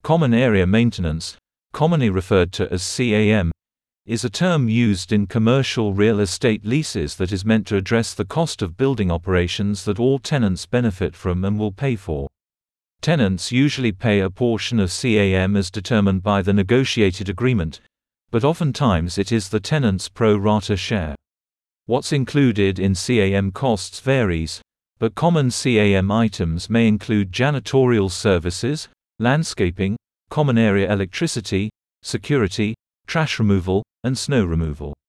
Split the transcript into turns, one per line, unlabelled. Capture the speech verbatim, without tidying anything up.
Common area maintenance, commonly referred to as C A M, is a term used in commercial real estate leases that is meant to address the cost of building operations that all tenants benefit from and will pay for. Tenants usually pay a portion of C A M as determined by the negotiated agreement, but oftentimes it is the tenant's pro rata share. What's included in C A M costs varies, but common C A M items may include janitorial services, landscaping, common area electricity, security, trash removal, and snow removal.